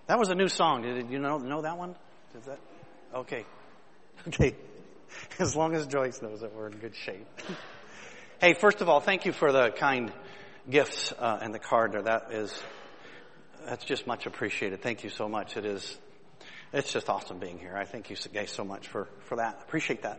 That was a new song. Did you know that one? Is that okay? Okay. As long as Joyce knows it, we're in good shape. Hey, first of all, thank you for the kind gifts and the card there. That's just much appreciated. Thank you so much. It's just awesome being here. I thank you guys so much for that. Appreciate that.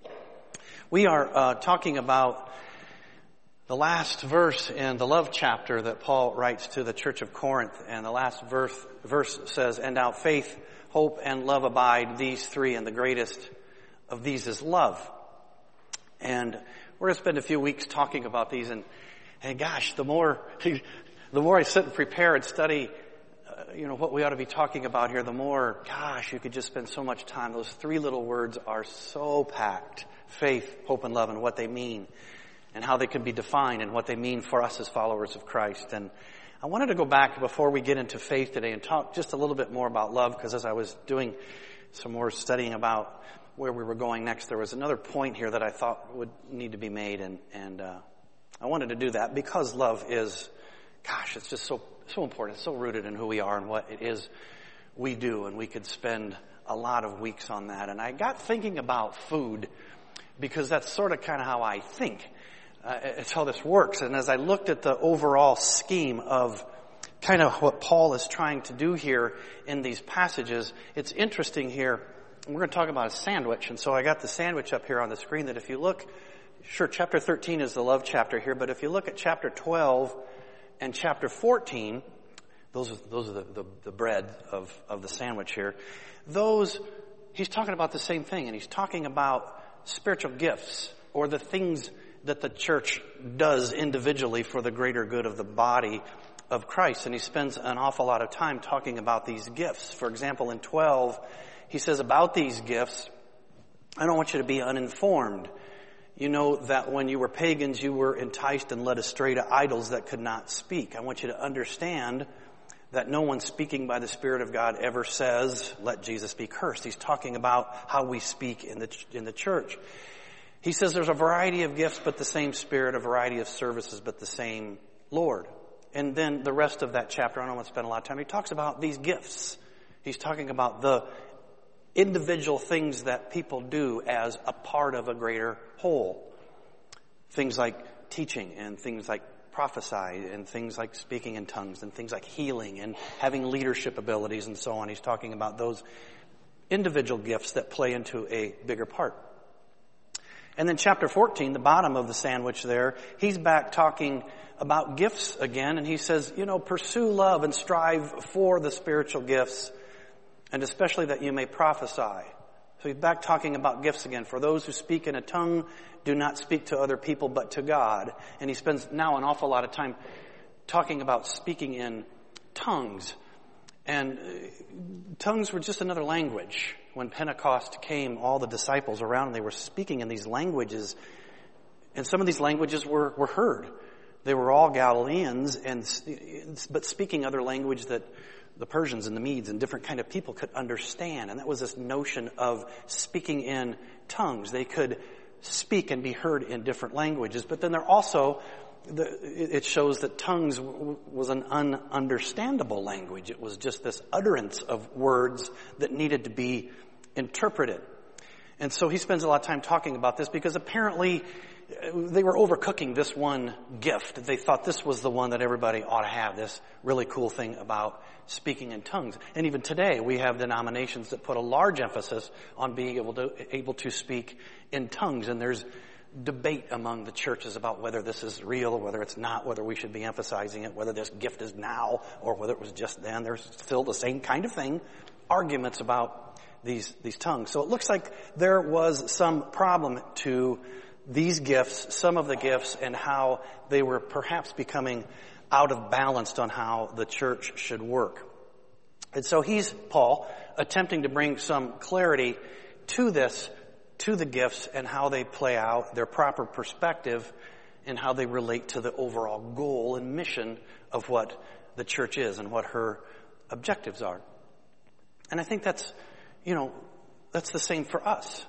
We are talking about the last verse in the love chapter that Paul writes to the church of Corinth. And the last verse says, "And now faith, hope, and love abide, these three, and the greatest of these is love." And we're going to spend a few weeks talking about these. And gosh, the more I sit and prepare and study, what we ought to be talking about here, the more, gosh, you could just spend so much time. Those three little words are so packed. Faith, hope, and love, and what they mean, and how they can be defined, and what they mean for us as followers of Christ. And I wanted to go back before we get into faith today and talk just a little bit more about love, because as I was doing some more studying about where we were going next, there was another point here that I thought would need to be made, and I wanted to do that because love is, gosh, it's just so important. It's so rooted in who we are and what it is we do, and we could spend a lot of weeks on that. And I got thinking about food, because that's sort of kind of how I think. It's how this works. And as I looked at the overall scheme of kind of what Paul is trying to do here in these passages, it's interesting here. We're going to talk about a sandwich. And so I got the sandwich up here on the screen that if you look, sure, chapter 13 is the love chapter here, but if you look at chapter 12 and chapter 14, those are the bread of the sandwich here. He's talking about the same thing, and he's talking about spiritual gifts, or the things that the church does individually for the greater good of the body of Christ. And he spends an awful lot of time talking about these gifts. For example, in 12, he says about these gifts, "I don't want you to be uninformed. You know that when you were pagans, you were enticed and led astray to idols that could not speak. I want you to understand that no one speaking by the Spirit of God ever says, 'Let Jesus be cursed.'" He's talking about how we speak in the church. He says there's a variety of gifts, but the same Spirit, a variety of services, but the same Lord. And then the rest of that chapter, I don't want to spend a lot of time, he talks about these gifts. He's talking about the individual things that people do as a part of a greater whole. Things like teaching, and things like prophesy, and things like speaking in tongues, and things like healing, and having leadership abilities, and so on. He's talking about those individual gifts that play into a bigger part. And then chapter 14, the bottom of the sandwich there, he's back talking about gifts again, and he says, pursue love and strive for the spiritual gifts, and especially that you may prophesy. So he's back talking about gifts again. For those who speak in a tongue, do not speak to other people but to God. And he spends now an awful lot of time talking about speaking in tongues. And tongues were just another language. When Pentecost came, all the disciples around, and they were speaking in these languages. And some of these languages were heard. They were all Galileans, but speaking other language that the Persians and the Medes and different kind of people could understand. And that was this notion of speaking in tongues. They could speak and be heard in different languages. But then it shows that tongues was an ununderstandable language. It was just this utterance of words that needed to be interpreted. And so he spends a lot of time talking about this, because apparently they were overcooking this one gift. They thought this was the one that everybody ought to have, this really cool thing about speaking in tongues. And even today we have denominations that put a large emphasis on being able to speak in tongues. And there's debate among the churches about whether this is real or whether it's not, whether we should be emphasizing it, whether this gift is now or whether it was just then. There's still the same kind of thing, arguments about these tongues. So it looks like there was some problem to these gifts, some of the gifts, and how they were perhaps becoming out of balance on how the church should work. And so Paul, attempting to bring some clarity to this, to the gifts and how they play out, their proper perspective, and how they relate to the overall goal and mission of what the church is and what her objectives are. And I think that's the same for us.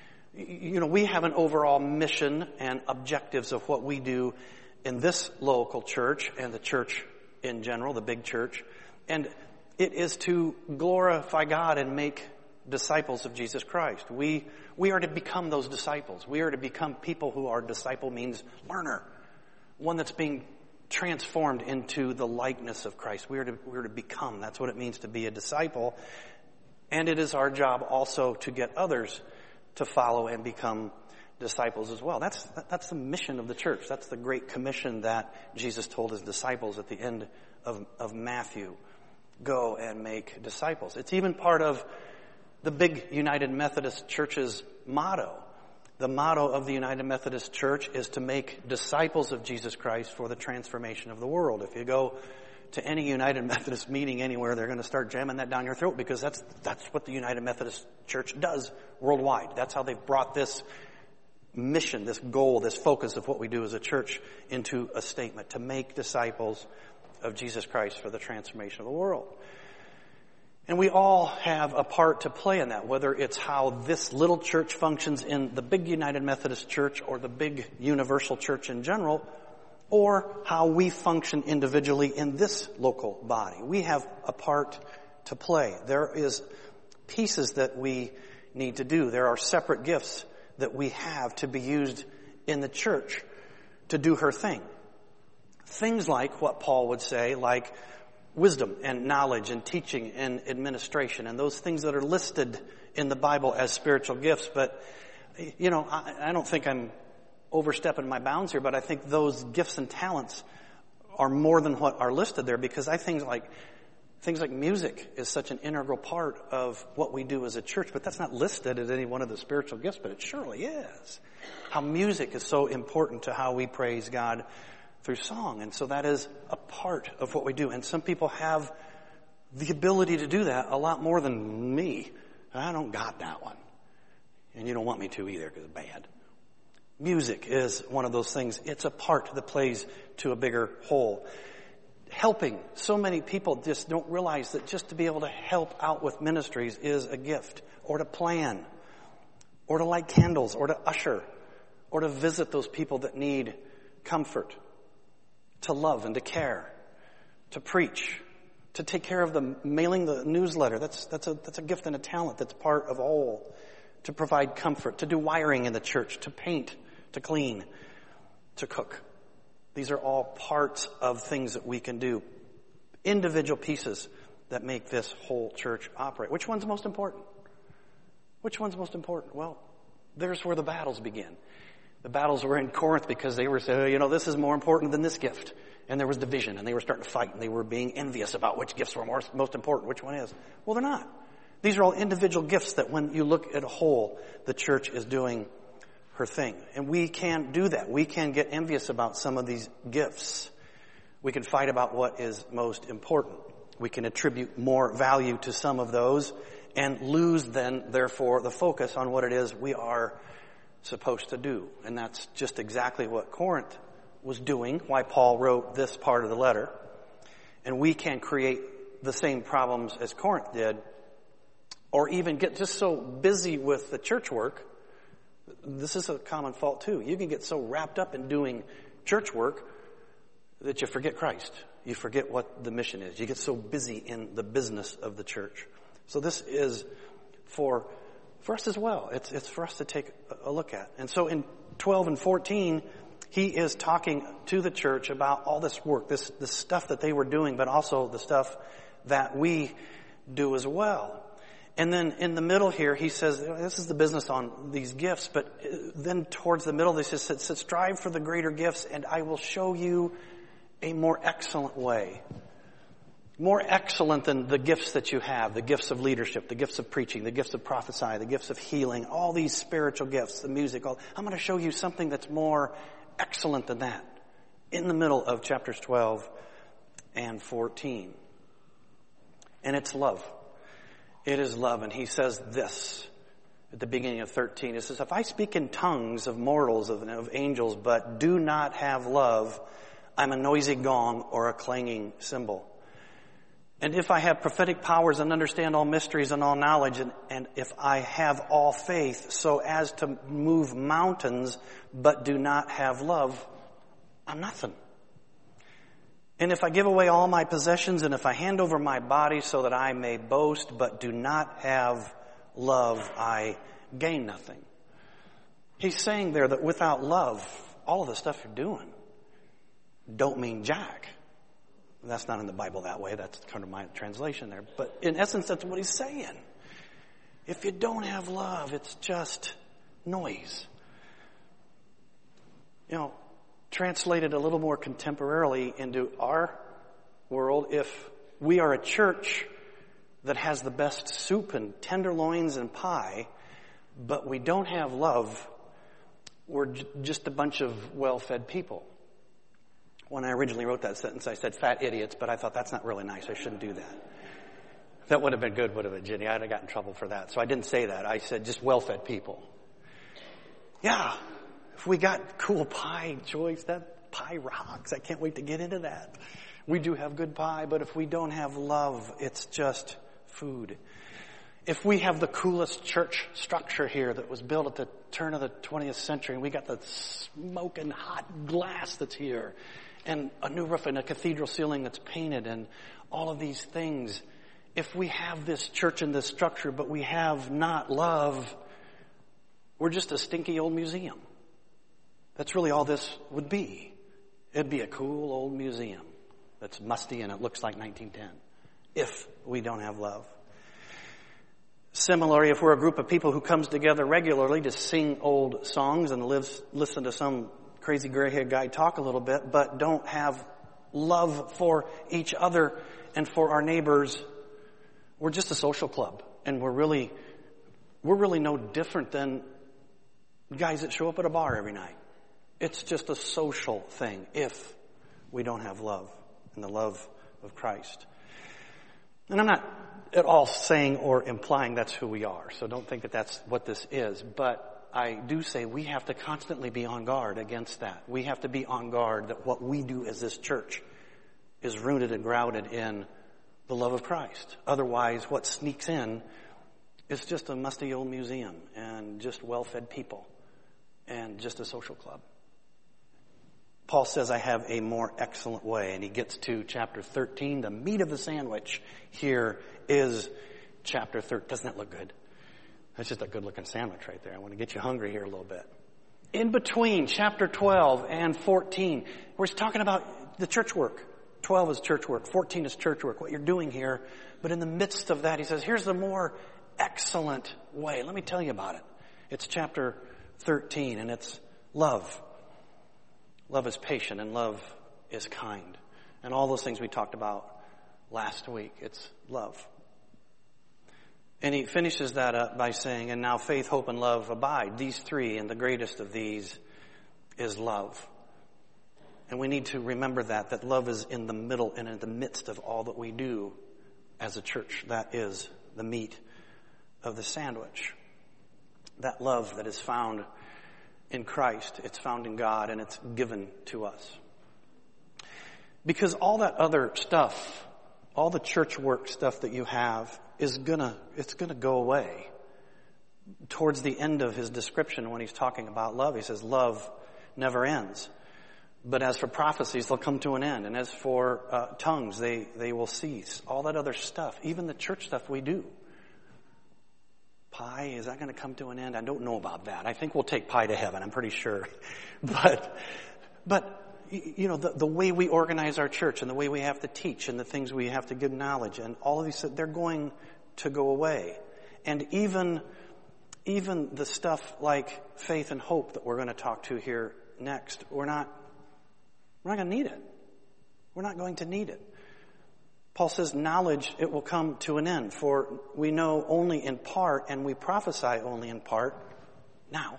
We have an overall mission and objectives of what we do in this local church and the church in general, the big church. And It is to glorify God and make disciples of Jesus Christ. We are to become those disciples. We are to become people who are disciple means learner. One that's being transformed into the likeness of Christ. We are to become. That's what it means to be a disciple. And it is our job also to get others to follow and become disciples as well. That's the mission of the church. That's the great commission that Jesus told his disciples at the end of Matthew. Go and make disciples. It's even part of the big United Methodist Church's motto. The motto of the United Methodist Church is to make disciples of Jesus Christ for the transformation of the world. If you go to any United Methodist meeting anywhere, they're going to start jamming that down your throat because that's what the United Methodist Church does worldwide. That's how they've brought this mission, this goal, this focus of what we do as a church into a statement, to make disciples of Jesus Christ for the transformation of the world. And we all have a part to play in that, whether it's how this little church functions in the big United Methodist Church or the big universal church in general, or how we function individually in this local body. We have a part to play. There is pieces that we need to do. There are separate gifts that we have to be used in the church to do her thing. Things like what Paul would say, like wisdom and knowledge and teaching and administration and those things that are listed in the Bible as spiritual gifts. But, I don't think I'm overstepping my bounds here, but I think those gifts and talents are more than what are listed there, because I think things like music is such an integral part of what we do as a church, but that's not listed as any one of the spiritual gifts, but it surely is. How music is so important to how we praise God through song. And so that is a part of what we do. And some people have the ability to do that a lot more than me. I don't got that one. And you don't want me to either, because it's bad. Music is one of those things. It's a part that plays to a bigger whole. Helping. So many people just don't realize that just to be able to help out with ministries is a gift, or to plan, or to light candles, or to usher, or to visit those people that need comfort, to love and to care, to preach, to take care of mailing the newsletter. That's a gift and a talent that's part of all. To provide comfort, to do wiring in the church, to paint, to clean, to cook. These are all parts of things that we can do. Individual pieces that make this whole church operate. Which one's most important? Which one's most important? Well, there's where the battles begin. The battles were in Corinth because they were saying, this is more important than this gift. And there was division, and they were starting to fight, and they were being envious about which gifts were most important, which one is. Well, they're not. These are all individual gifts that when you look at a whole, the church is doing her thing. And we can do that. We can get envious about some of these gifts. We can fight about what is most important. We can attribute more value to some of those and lose then, therefore, the focus on what it is we are supposed to do. And that's just exactly what Corinth was doing, why Paul wrote this part of the letter. And we can create the same problems as Corinth did, or even get just so busy with the church work. This is a common fault too. You can get so wrapped up in doing church work that you forget Christ. You forget what the mission is. You get so busy in the business of the church. So this is for us as well. It's for us to take a look at. And so in 12 and 14, he is talking to the church about all this work, this stuff that they were doing, but also the stuff that we do as well. And then in the middle here, he says, this is the business on these gifts, but then towards the middle, they said, strive for the greater gifts, and I will show you a more excellent way. More excellent than the gifts that you have, the gifts of leadership, the gifts of preaching, the gifts of prophesying, the gifts of healing, all these spiritual gifts, the music. I'm going to show you something that's more excellent than that in the middle of chapters 12 and 14. And it's love. It is love. And he says this at the beginning of 13. It says, if I speak in tongues of mortals, of angels, but do not have love, I'm a noisy gong or a clanging cymbal. And if I have prophetic powers and understand all mysteries and all knowledge, and if I have all faith so as to move mountains, but do not have love, I'm nothing. And if I give away all my possessions, and if I hand over my body so that I may boast, but do not have love, I gain nothing. He's saying there that without love, all of the stuff you're doing don't mean jack. That's not in the Bible that way. That's kind of my translation there. But in essence, that's what he's saying. If you don't have love, it's just noise. You know, translated a little more contemporarily into our world, if we are a church that has the best soup and tenderloins and pie, but we don't have love, we're just a bunch of well-fed people. When I originally wrote that sentence, I said fat idiots, but I thought that's not really nice. I shouldn't do that. That would have been good, would have been, Jenny. I'd have gotten in trouble for that. So I didn't say that. I said just well-fed people. Yeah. If we got cool pie, Joyce, that pie rocks. I can't wait to get into that. We do have good pie, but if we don't have love, it's just food. If we have the coolest church structure here that was built at the turn of the 20th century, and we got the smoking hot glass that's here, and a new roof and a cathedral ceiling that's painted, and all of these things, if we have this church and this structure, but we have not love, we're just a stinky old museum. That's really all this would be. It'd be a cool old museum that's musty and it looks like 1910 if we don't have love. Similarly, if we're a group of people who comes together regularly to sing old songs and listen to some crazy gray-haired guy talk a little bit, but don't have love for each other and for our neighbors, we're just a social club. And we're really no different than guys that show up at a bar every night. It's just a social thing if we don't have love and the love of Christ. And I'm not at all saying or implying that's who we are, so don't think that that's what this is. But I do say we have to constantly be on guard against that. We have to be on guard that what we do as this church is rooted and grounded in the love of Christ. Otherwise, what sneaks in is just a musty old museum and just well-fed people and just a social club. Paul says, I have a more excellent way. And he gets to chapter 13. The meat of the sandwich here is chapter 13. Doesn't that look good? That's just a good-looking sandwich right there. I want to get you hungry here a little bit. In between chapter 12 and 14, we're talking about the church work. 12 is church work. 14 is church work, what you're doing here. But in the midst of that, he says, here's the more excellent way. Let me tell you about it. It's chapter 13, and it's love. Love is patient, and love is kind. And all those things we talked about last week. It's love. And he finishes that up by saying, and now faith, hope, and love abide. These three, and the greatest of these is love. And we need to remember that love is in the middle and in the midst of all that we do as a church. That is the meat of the sandwich. That love that is found in Christ, it's found in God, and it's given to us. Because all that other stuff, all the church work stuff that you have it's gonna go away. Towards the end of his description when he's talking about love, he says love never ends. But as for prophecies, they'll come to an end. And as for tongues, they will cease. All that other stuff, even the church stuff we do. Pie, is that going to come to an end? I don't know about that. I think we'll take pie to heaven, I'm pretty sure. But you know, the way we organize our church and the way we have to teach and the things we have to give knowledge and all of these, they're going to go away. And even the stuff like faith and hope that we're going to talk to here next, we're not going to need it. We're not going to need it. Paul says, knowledge, it will come to an end, for we know only in part and we prophesy only in part now.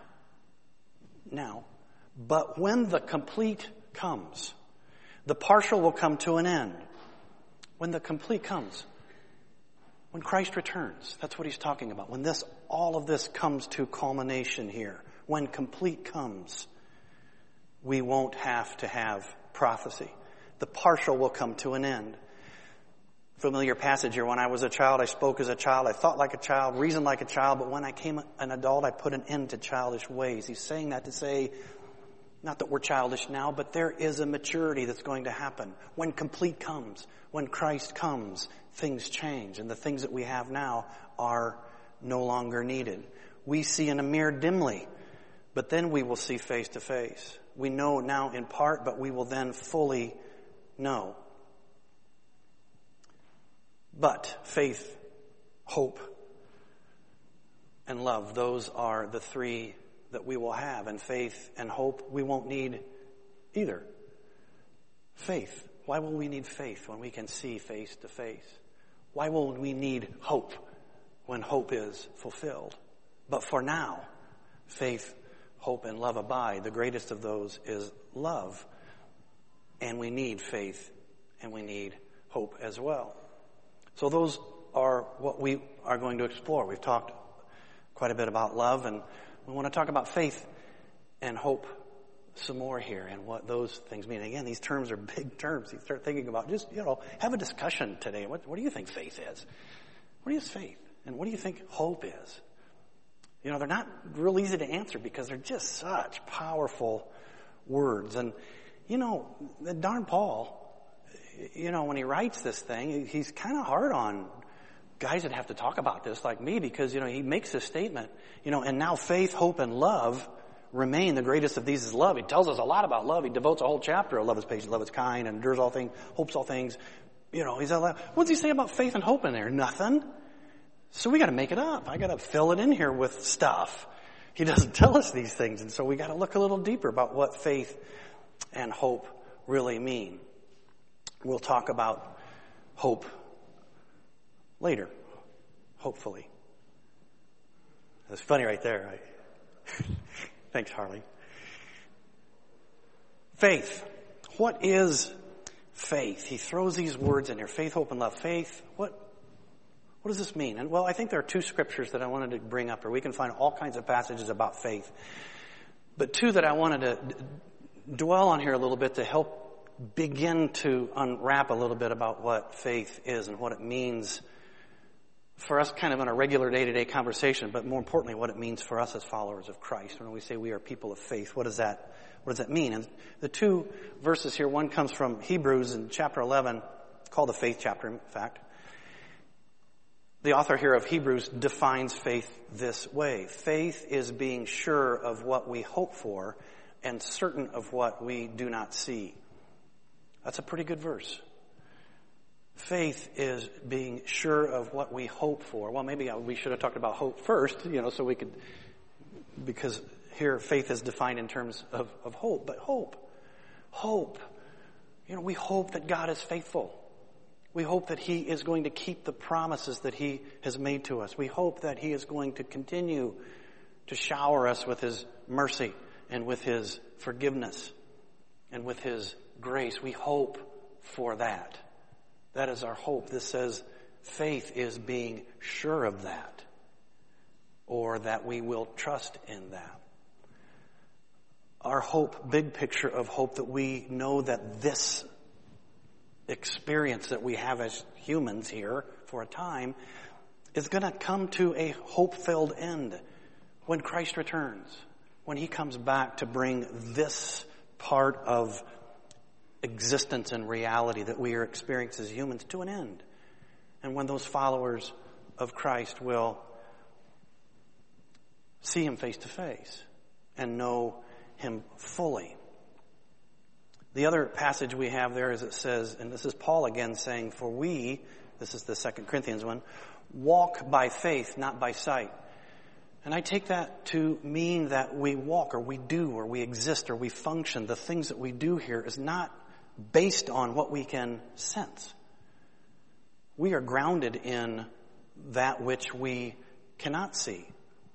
But when the complete comes, the partial will come to an end. When the complete comes, when Christ returns, that's what he's talking about. When all of this comes to culmination here, when complete comes, we won't have to have prophecy. The partial will come to an end. Familiar passage here. When I was a child, I spoke as a child. I thought like a child, reasoned like a child. But when I came an adult, I put an end to childish ways. He's saying that to say, Not that we're childish now, but there is a maturity that's going to happen. When complete comes, when Christ comes, things change, and the things that we have now are no longer needed. We see in a mirror dimly, but then we will see face to face. We know now in part, but we will then fully know. But faith, hope, and love, those are the three that we will have. And faith and hope, we won't need either. Faith. Why will we need faith when we can see face to face? Why will we need hope when hope is fulfilled? But for now, faith, hope, and love abide. The greatest of those is love. And we need faith and we need hope as well. So those are what we are going to explore. We've talked quite a bit about love, and we want to talk about faith and hope some more here and what those things mean. Again, these terms are big terms. You start thinking about just, have a discussion today. What do you think faith is? What is faith? And what do you think hope is? They're not real easy to answer because they're just such powerful words. And, darn Paul, when he writes this thing, he's kind of hard on guys that have to talk about this like me because, he makes this statement, and now faith, hope, and love remain. The greatest of these is love. He tells us a lot about love. He devotes a whole chapter. Love is patient, love is kind, and endures all things, hopes all things. He's what does he say about faith and hope in there? Nothing. So we got to make it up. I got to fill it in here with stuff. He doesn't tell us these things, and so we got to look a little deeper about what faith and hope really mean. We'll talk about hope later, hopefully. That's funny right there, right? Thanks, Harley. Faith. What is faith? He throws these words in here. Faith, hope, and love. Faith, what does this mean? And I think there are two scriptures that I wanted to bring up, or we can find all kinds of passages about faith. But two that I wanted to dwell on here a little bit to help begin to unwrap a little bit about what faith is and what it means for us kind of in a regular day-to-day conversation, but more importantly, what it means for us as followers of Christ. When we say we are people of faith, what does that mean? And the two verses here, one comes from Hebrews in chapter 11, called the faith chapter, in fact. The author here of Hebrews defines faith this way. Faith is being sure of what we hope for and certain of what we do not see. That's a pretty good verse. Faith is being sure of what we hope for. Well, maybe we should have talked about hope first, so we could, because here faith is defined in terms of hope. But hope, we hope that God is faithful. We hope that He is going to keep the promises that He has made to us. We hope that He is going to continue to shower us with His mercy and with His forgiveness and with His grace. We hope for that. That is our hope. This says faith is being sure of that, or that we will trust in that. Our hope, big picture of hope, that we know that this experience that we have as humans here for a time is going to come to a hope-filled end when Christ returns, when He comes back to bring this part of existence and reality that we are experiencing as humans to an end. And when those followers of Christ will see Him face to face and know Him fully. The other passage we have there is it says, and this is Paul again saying, for we, this is the 2 Corinthians one, walk by faith, not by sight. And I take that to mean that we walk, or we do, or we exist, or we function. The things that we do here is not based on what we can sense. We are grounded in that which we cannot see.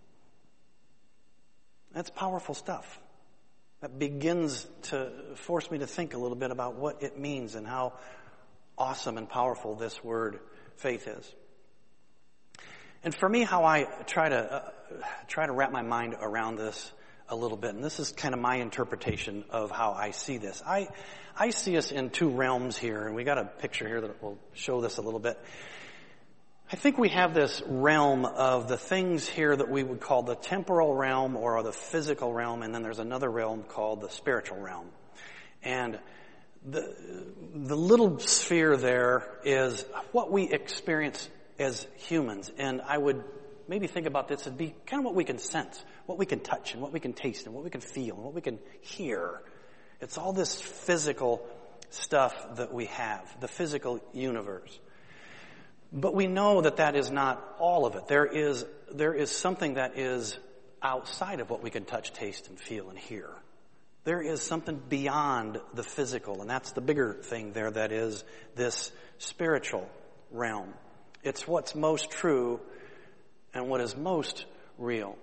That's powerful stuff. That begins to force me to think a little bit about what it means and how awesome and powerful this word faith is. And for me, how I try to wrap my mind around this a little bit, and this is kind of my interpretation of how I see this. I see us in two realms here, and we got a picture here that will show this a little bit. I think we have this realm of the things here that we would call the temporal realm or the physical realm, and then there's another realm called the spiritual realm. And the little sphere there is what we experience as humans. And I would maybe think about this as be kind of what we can sense, what we can touch, and what we can taste, and what we can feel, and what we can hear. It's all this physical stuff that we have, the physical universe. But we know that that is not all of it. There is something that is outside of what we can touch, taste, and feel and hear. There is something beyond the physical, and that's the bigger thing there, that is this spiritual realm. It's what's most true and what is most real.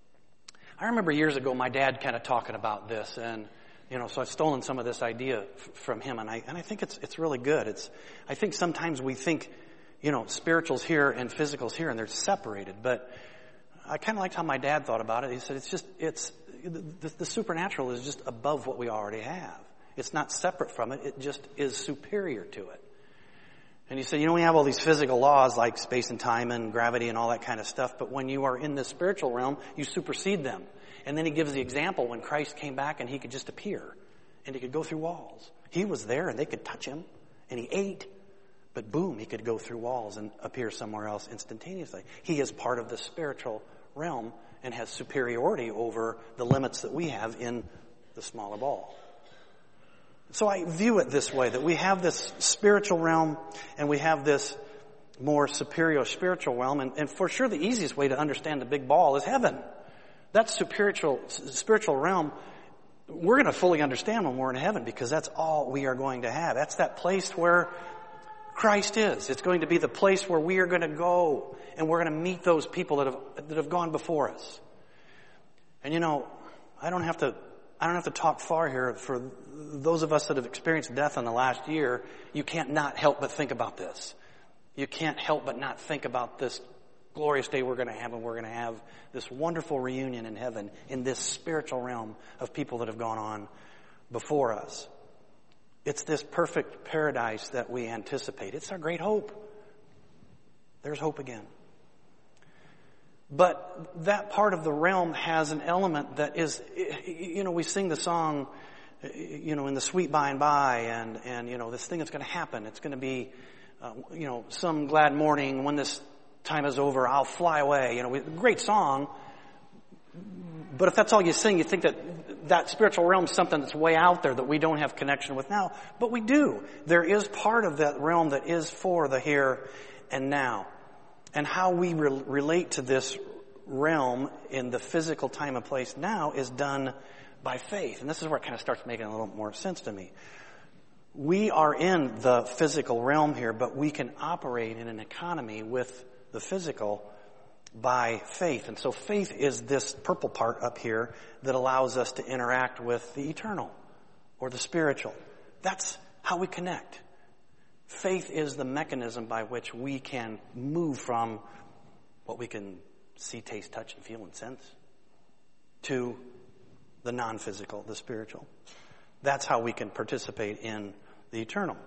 I remember years ago my dad kind of talking about this, and so I've stolen some of this idea from him, and I think it's really good. I think sometimes we think spiritual's here and physical's here, and they're separated. But I kind of liked how my dad thought about it. He said the supernatural is just above what we already have. It's not separate from it. It just is superior to it. And he said, we have all these physical laws like space and time and gravity and all that kind of stuff. But when you are in the spiritual realm, you supersede them. And then he gives the example when Christ came back and he could just appear and he could go through walls. He was there and they could touch him and he ate. But boom, he could go through walls and appear somewhere else instantaneously. He is part of the spiritual realm and has superiority over the limits that we have in the smaller ball. So I view it this way, that we have this spiritual realm and we have this more superior spiritual realm. And for sure the easiest way to understand the big ball is heaven. That spiritual realm, we're going to fully understand when we're in heaven because that's all we are going to have. That's that place where Christ is. It's going to be the place where we are going to go and we're going to meet those people that have gone before us. And I don't have to talk far here. For those of us that have experienced death in the last year, you can't not help but think about this. You can't help but not think about this glorious day we're going to have, and we're going to have this wonderful reunion in heaven in this spiritual realm of people that have gone on before us. It's this perfect paradise that we anticipate. It's our great hope. There's hope again. But that part of the realm has an element that is, we sing the song, in the sweet by and by, and this thing that's going to happen. It's going to be, some glad morning when this time is over, I'll fly away. Great song. But if that's all you sing, you think that spiritual realm is something that's way out there that we don't have connection with now. But we do. There is part of that realm that is for the here and now. And how we relate to this realm in the physical time and place now is done by faith. And this is where it kind of starts making a little more sense to me. We are in the physical realm here, but we can operate in an economy with the physical by faith. And so faith is this purple part up here that allows us to interact with the eternal or the spiritual. That's how we connect. Faith is the mechanism by which we can move from what we can see, taste, touch, and feel and sense to the non-physical, the spiritual. That's how we can participate in the eternal.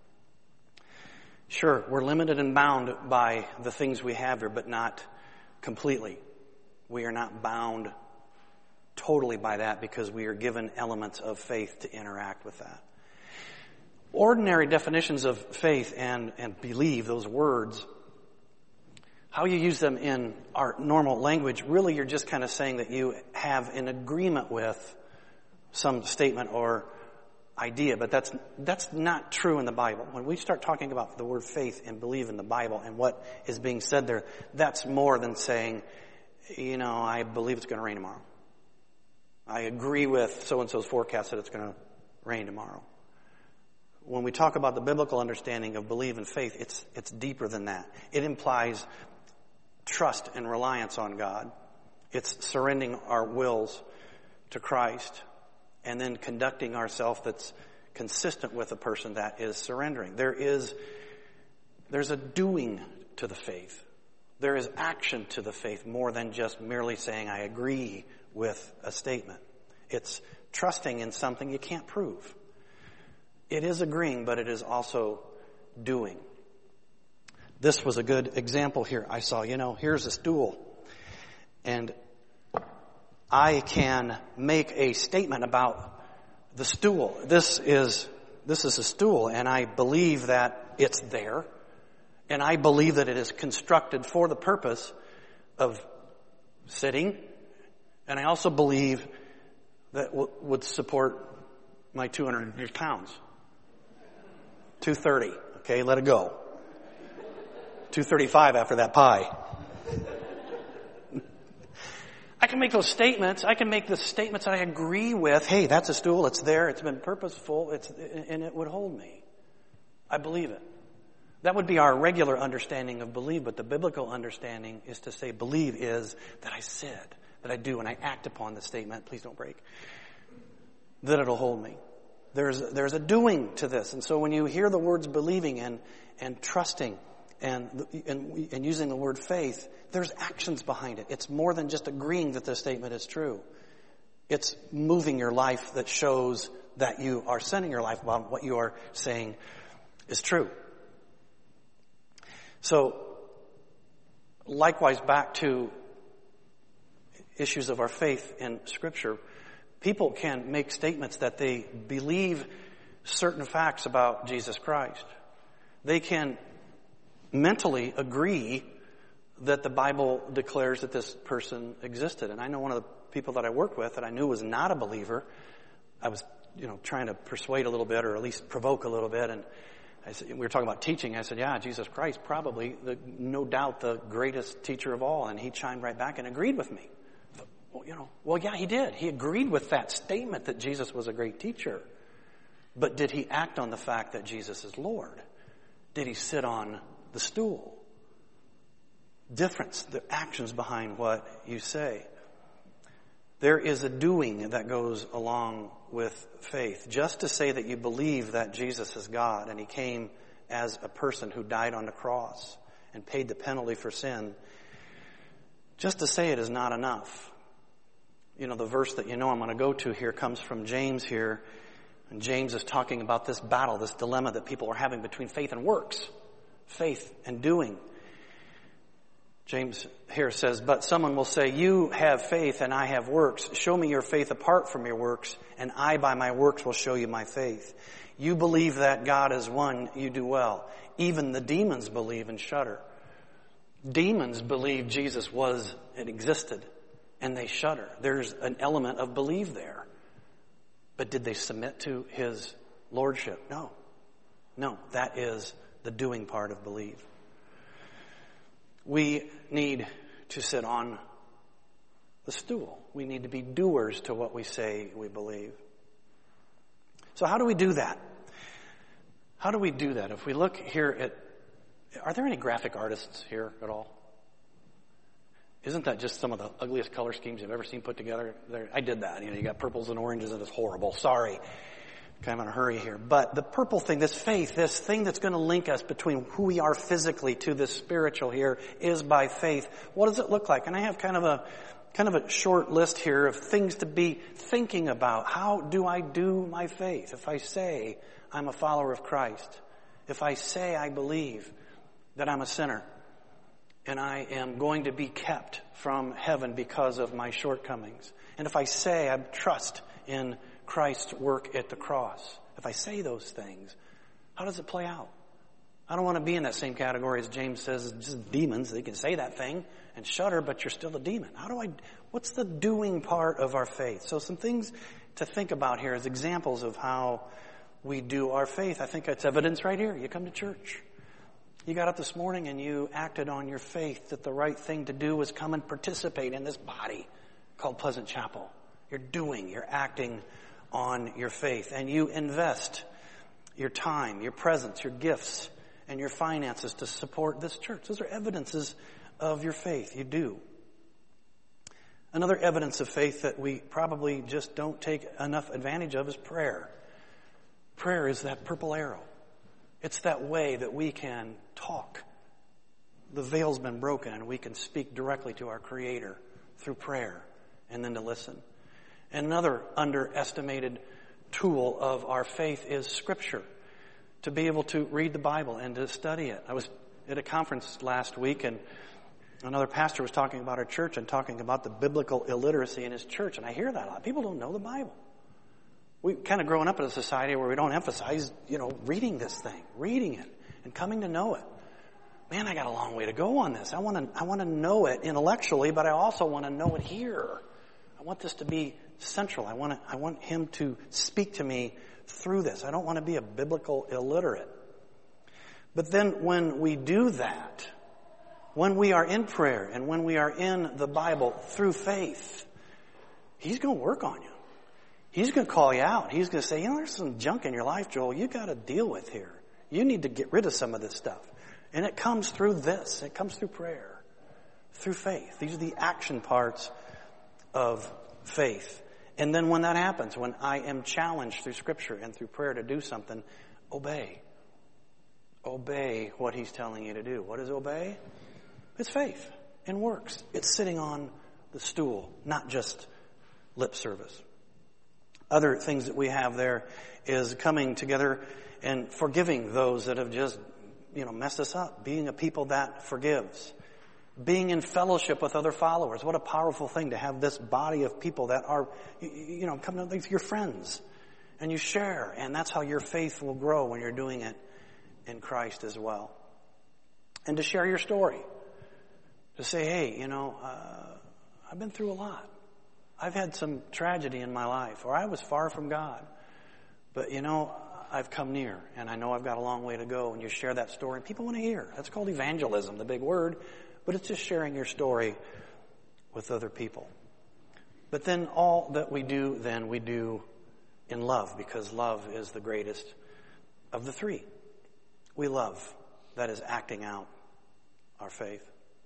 Sure, we're limited and bound by the things we have here, but not completely. We are not bound totally by that because we are given elements of faith to interact with that. Ordinary definitions of faith and believe, those words, how you use them in our normal language, really you're just kind of saying that you have an agreement with some statement or idea, but that's not true in the Bible. When we start talking about the word faith and believe in the Bible and what is being said there, that's more than saying, I believe it's going to rain tomorrow. I agree with so-and-so's forecast that it's going to rain tomorrow. When we talk about the biblical understanding of believe and faith, it's deeper than that. It implies trust and reliance on God. It's surrendering our wills to Christ and then conducting ourselves that's consistent with a person that is surrendering. There's a doing to the faith. There is action to the faith more than just merely saying, I agree with a statement. It's trusting in something you can't prove. It is agreeing, but it is also doing. This was a good example here. I saw, here's a stool. And I can make a statement about the stool. This is a stool, and I believe that it's there. And I believe that it is constructed for the purpose of sitting. And I also believe that would support my 200 pounds. 230. Okay, let it go. 235 after that pie. I can make those statements. I can make the statements that I agree with. Hey, that's a stool. It's there. It's been purposeful. And it would hold me. I believe it. That would be our regular understanding of believe, but the biblical understanding is to say believe is that I said, that I do, and I act upon the statement. Please don't break. That it'll hold me. There's a doing to this. And so when you hear the words believing and trusting and using the word faith, there's actions behind it. It's more than just agreeing that the statement is true. It's moving your life that shows that you are centering your life on what you are saying is true. So, likewise, back to issues of our faith in Scripture, people can make statements that they believe certain facts about Jesus Christ. They can mentally agree that the Bible declares that this person existed. And I know one of the people that I work with that I knew was not a believer. I was, trying to persuade a little bit or at least provoke a little bit. And I said, we were talking about teaching. I said, yeah, Jesus Christ, probably, no doubt, the greatest teacher of all. And he chimed right back and agreed with me. Well, yeah, he did. He agreed with that statement that Jesus was a great teacher. But did he act on the fact that Jesus is Lord? Did he sit on the stool? Difference, the actions behind what you say. There is a doing that goes along with faith. Just to say that you believe that Jesus is God and he came as a person who died on the cross and paid the penalty for sin, just to say it is not enough. The verse that I'm going to go to here comes from James here. And James is talking about this battle, this dilemma that people are having between faith and works. Faith and doing. James here says, but someone will say, you have faith and I have works. Show me your faith apart from your works, and I by my works will show you my faith. You believe that God is one, you do well. Even the demons believe and shudder. Demons believe Jesus existed, and they shudder. There's an element of belief there. But did they submit to his lordship? No, that is the doing part of believe. We need to sit on the stool. We need to be doers to what we say we believe. So how do we do that? How do we do that? If we look here are there any graphic artists here at all? Isn't that just some of the ugliest color schemes you've ever seen put together? I did that. You got purples and oranges and it's horrible. Sorry. Kind of in a hurry here. But the purple thing, this faith, this thing that's going to link us between who we are physically to this spiritual here is by faith. What does it look like? And I have kind of a short list here of things to be thinking about. How do I do my faith? If I say I'm a follower of Christ, if I say I believe that I'm a sinner, and I am going to be kept from heaven because of my shortcomings, and if I say I trust in Christ's work at the cross, if I say those things, how does it play out? I don't want to be in that same category as James says, just demons. They can say that thing and shudder, but you're still a demon. What's the doing part of our faith? So some things to think about here as examples of how we do our faith. I think it's evidence right here. You come to church. You got up this morning and you acted on your faith that the right thing to do was come and participate in this body called Pleasant Chapel. You're acting on your faith, and you invest your time, your presence, your gifts, and your finances to support this church. Those are evidences of your faith. You do. Another evidence of faith that we probably just don't take enough advantage of is prayer. Prayer is that purple arrow. It's that way that we can talk. The veil's been broken and we can speak directly to our Creator through prayer and then to listen. Another underestimated tool of our faith is Scripture. To be able to read the Bible and to study it. I was at a conference last week, and another pastor was talking about our church and talking about the biblical illiteracy in his church. And I hear that a lot. People don't know the Bible. We've kind of grown up in a society where we don't emphasize, reading this thing, reading it, and coming to know it. Man, I got a long way to go on this. I want to know it intellectually, but I also want to know it here. I want this to be central. I want him to speak to me through this. I don't want to be a biblical illiterate. But then when we do that, when we are in prayer and when we are in the Bible through faith, he's going to work on you. He's going to call you out. He's going to say, there's some junk in your life, Joel, you got to deal with here. You need to get rid of some of this stuff. And it comes through this. It comes through prayer, through faith. These are the action parts of faith. And then when that happens, when I am challenged through Scripture and through prayer to do something, obey. Obey what he's telling you to do. What is obey? It's faith and works. It's sitting on the stool, not just lip service. Other things that we have there is coming together and forgiving those that have just messed us up, being a people that forgives, being in fellowship with other followers. What a powerful thing to have this body of people that are, coming to your friends, and you share, and that's how your faith will grow when you're doing it in Christ as well. And to share your story, to say, hey, I've been through a lot. I've had some tragedy in my life, or I was far from God, but I've come near, and I know I've got a long way to go, and you share that story, and people want to hear. That's called evangelism, the big word, but it's just sharing your story with other people. But then all that we do, we do in love, because love is the greatest of the three. We love, that is acting out our faith.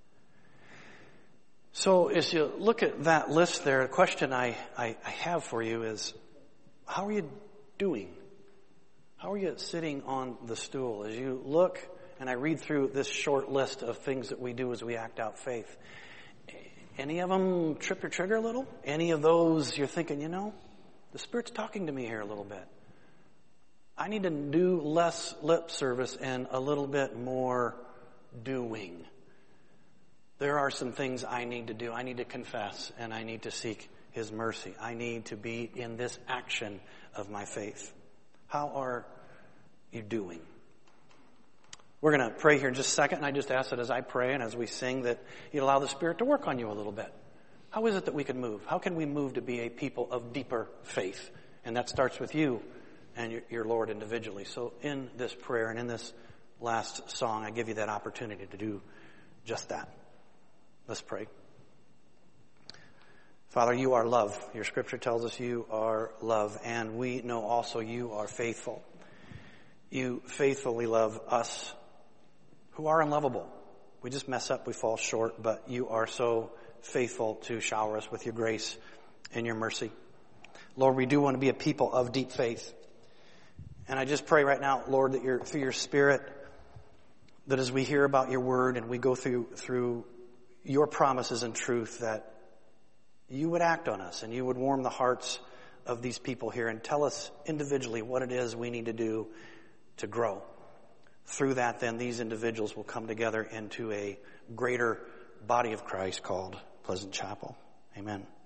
So as you look at that list there, the question I have for you is, how are you doing? How are you sitting on the stool? As you look, and I read through this short list of things that we do as we act out faith, any of them trip your trigger a little? Any of those you're thinking, the Spirit's talking to me here a little bit. I need to do less lip service and a little bit more doing. There are some things I need to do. I need to confess, and I need to seek his mercy. I need to be in this action of my faith. How are you doing? We're going to pray here in just a second, and I just ask that as I pray and as we sing that you'd allow the Spirit to work on you a little bit. How is it that we can move? How can we move to be a people of deeper faith? And that starts with you and your Lord individually. So in this prayer and in this last song, I give you that opportunity to do just that. Let's pray. Father, you are love. Your scripture tells us you are love, and we know also you are faithful. You faithfully love us who are unlovable. We just mess up, we fall short, but you are so faithful to shower us with your grace and your mercy. Lord, we do want to be a people of deep faith. And I just pray right now, Lord, that through your Spirit, that as we hear about your word and we go through your promises and truth, that you would act on us and you would warm the hearts of these people here and tell us individually what it is we need to do to grow. Through that, then, these individuals will come together into a greater body of Christ called Pleasant Chapel. Amen.